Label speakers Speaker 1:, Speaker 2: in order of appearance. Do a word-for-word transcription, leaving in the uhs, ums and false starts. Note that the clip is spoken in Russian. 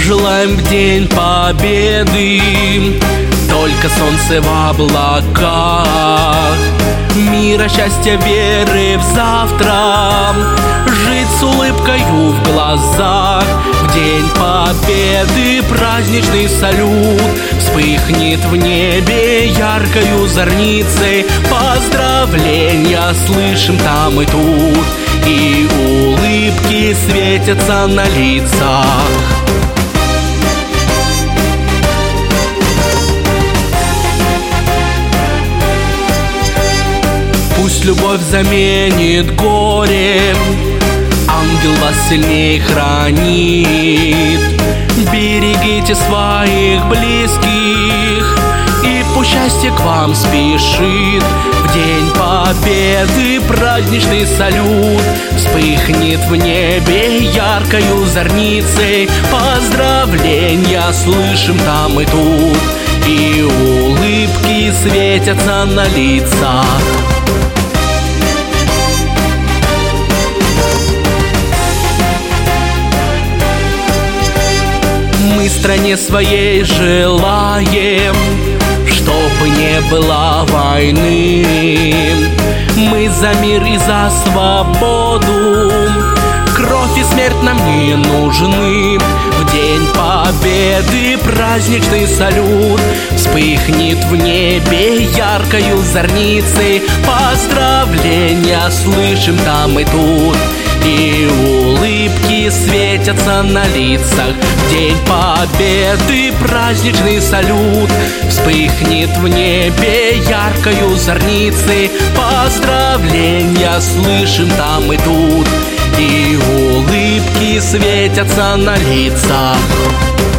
Speaker 1: Желаем в День Победы только солнце в облаках, мира, счастья, веры в завтра, жить с улыбкою в глазах. В День Победы праздничный салют вспыхнет в небе яркою зорницей. Поздравления слышим там и тут, и улыбки светятся на лицах. Пусть любовь заменит горе, ангел вас сильней хранит. Берегите своих близких, и пусть счастье к вам спешит. В День Победы праздничный салют вспыхнет в небе яркою зорницей. Поздравления слышим там и тут, и улыбки светятся на лицах. Мы стране своей желаем, чтобы не было войны. Мы за мир и за свободу, кровь и смерть нам не нужны. В День Победы праздничный салют вспыхнет в небе яркою зорницей. Поздравления слышим там и тут, и улыбки светятся на лицах. В День Победы праздничный салют вспыхнет в небе яркою зорницей. Поздравления слышим там и тут, и улыбки светятся на лицах.